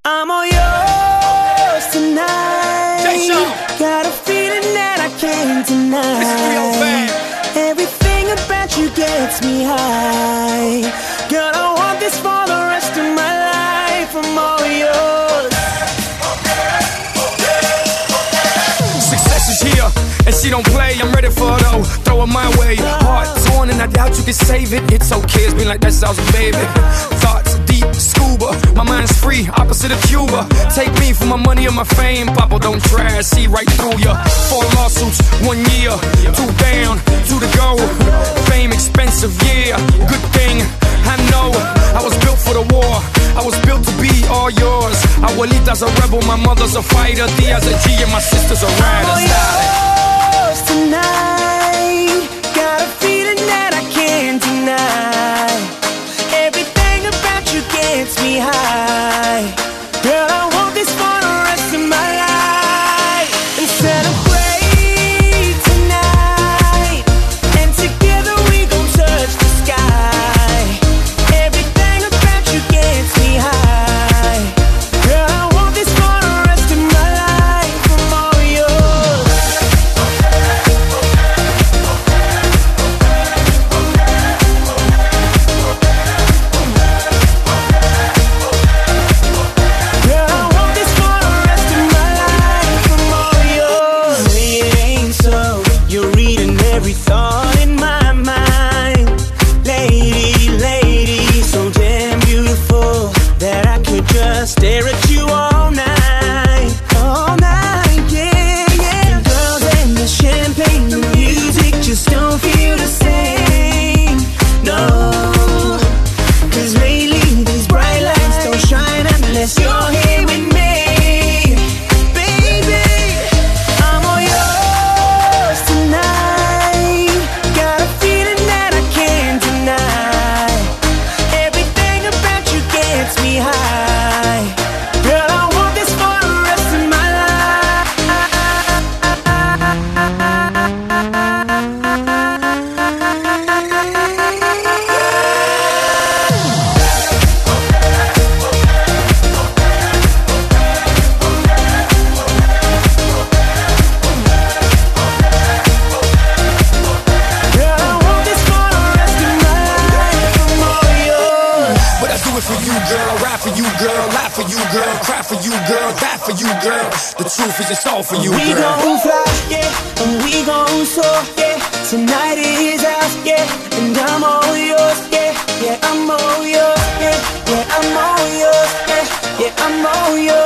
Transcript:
I'm all yours tonight. Got a feeling that I can't deny. Everything about you gets me high. Girl, I want this for the rest of my life. I'm all yours. Success is here, and she don't play. I'm ready for it though. Throw it my way. Heart torn, and I doubt you can save it. It's okay, it's been like that since I was a baby. Thoughts deep, scuba. My mind's free, opposite of Cuba. Take me for my money and my fame. Papa, don't try, see right through ya. 4 lawsuits, 1 year. 2 down, 2 to go. Fame expensive, yeah. Good thing, I know. I was built for the war. I was built to be all yours. Abuelita's a rebel, my mother's a fighter. Tia's a G and my sister's a rider. Yours tonight. Got a feeling that I can't deny. Everything about you gets me high. Girl, I want this for the rest of my life. And celebrate tonight. And together we gon' touch the sky. Everything about you gets me high. Girl, I want this for the rest of my life. I'm all yours. Girl, I want this for the rest of my life. I'm all yours. Say it ain't so. You're reading every thought in my mind. Lady, lady, so damn beautiful that I could just stare at you all night. All night, yeah, yeah. The girls and the champagne, the music just don't feel the same. No, 'cause lately these bright lights don't shine unless you're here with me. Baby, I'm all yours tonight. Got a feeling that I can't deny. Everything about you gets me high. Girl, I want this for the rest of my life. Girl, I want this for the rest of my life. I'm all yours. But I do it for you, girl. I ride for you, girl. Lie for you, girl. Cry for you, girl. Die for you, girl. The truth is it's all for you, We girl. gon' fly, yeah, and we gon' soar, yeah. Tonight is ours, yeah, and I'm all yours, yeah, yeah, I'm all yours, yeah, yeah, I'm all yours, yeah, yeah, I'm all yours.